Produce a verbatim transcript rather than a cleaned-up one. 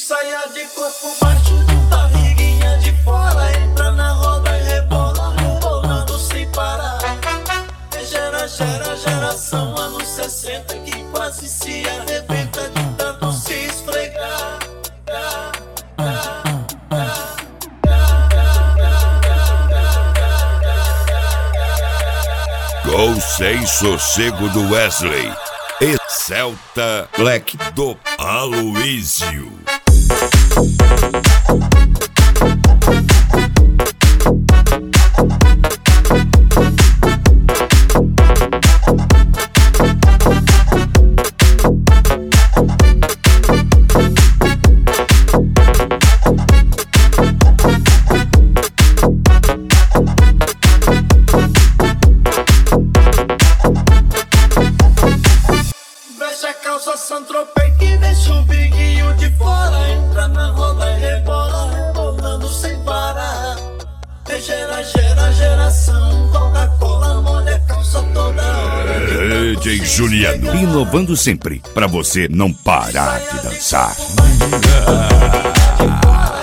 saia de corpo baixo, de barriguinha de fora. Entra na roda e rebola, rebolando sem parar. É gera, gera, geração anos sessenta que quase se arrebenta de tanto se esfregar. Gol sem sossego do Wesley e Celta Black do Aloísio. Santropei que deixa o biguinho de fora. Entra na roda e rebola, rebolando sem parar. É gera, gera, geração Coca-Cola, molha a calça toda hora. D J Juliano, inovando sempre, pra você não parar de dançar.